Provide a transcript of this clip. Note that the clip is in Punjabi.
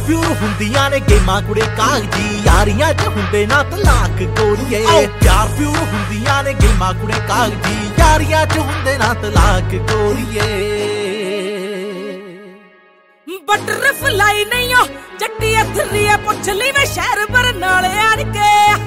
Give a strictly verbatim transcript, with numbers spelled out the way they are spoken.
ਪਿਓਰ ਹੁੰਦੀਆਂ ਨੇ ਗੇਮਾਂ ਕੁੜੇ ਕਾਗਜੀ, ਯਾਰੀਆਂ ਚ ਹੁੰਦੇ ਨਾ ਤਲਾਕ ਗੋਰੀਏ। ਪਿਆਰ ਪਿਓਰ ਹੁੰਦੀਆਂ ਨੇ ਗੇਮਾਂ ਕੁੜੇ ਕਾਗਜੀ, ਯਾਰੀਆਂ ਚ ਹੁੰਦੇ ਨਾ ਤਲਾਕ ਗੋਰੀਏ। ਬਟਰਫਲਾਈ ਨਹੀਂ ਓ ਜੱਟੀ ਅਥਰੀ ਐ, ਪੁੱਛ ਲਈ ਮੈਂ ਸ਼ਹਿਰ ਬਰਨਾਲੇ ਆਣ ਕੇ।